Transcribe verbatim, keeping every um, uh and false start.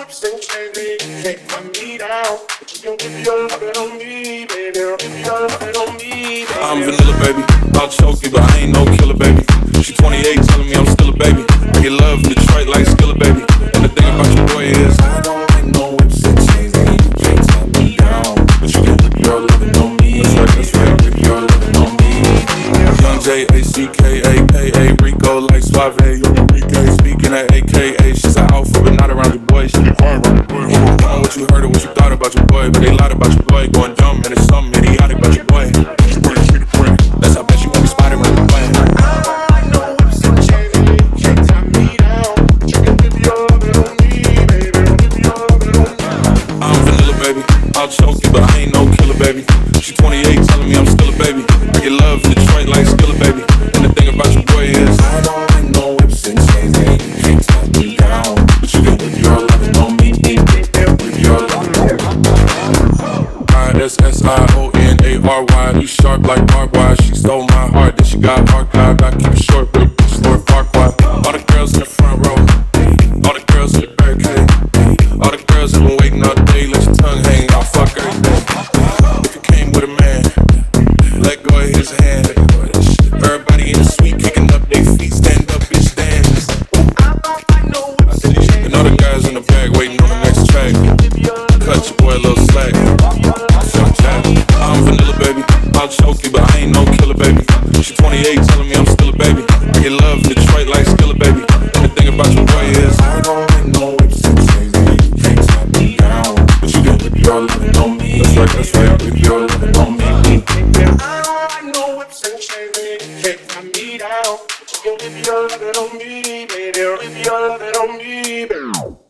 whips and chains, baby, take my meat out. But you can give your loving on me, baby. Give your loving on me, baby. I'm vanilla, baby. I'll choke you, but I ain't no killer, baby. She twenty-eight, telling me I'm still a baby. I get love in Detroit like Skilla, baby. And the thing about your boy is I don't like no whips and chains, baby. You can't tie me down, but you can whip your loving on me. That's right, that's right, whip your loving on me. Young J A C K A K A Rico like Suave. Speaking at A K A, she's an alpha, but not around your boy. She be quiet around your boy. I don't know what you heard or what you thought about your boy, but they lied about your boy. Going dumb and it's something idiotic about your boy. That's how bad you won't be spotted around your boy. I'm vanilla, baby. I'll choke you, but I ain't no killer, baby. She twenty-eight, telling me I'm still a baby. I get love in Detroit like Skilla, baby. And the thing about your boy is I don't like no whips and chains, baby. You can't tie me down, but you can whip your loving on me. Whip your loving on me. I S S I O N A R Y. You sharp like barbed wire. She stole my heart, then she got archived. I keep it short, but it's Lord Farquaad. All the girls in the front row, all the girls in the barricade, all the girls have been waiting all day. Let your tongue hang, I'll fuck everything. If you came with a man, let go of his hand. Everybody in the suite kicking up their feet. Stand up, bitch, dance. I see, and all the guys in the back waiting on the next track. Cut your boy a little slack. I'm vanilla, baby. I'll choke you, but I ain't no killer, baby. She twenty-eight, telling me I'm still a baby. I get love in Detroit like Skilla, baby. And the thing about your boy is I don't like no whips and chains, baby. You can't tie me down, but you can whip your loving on me. That's right, that's right, whip your loving on me. I don't like no whips and chains, baby. Take my meat out. But you can give your loving on me, baby. Give your loving on me, baby.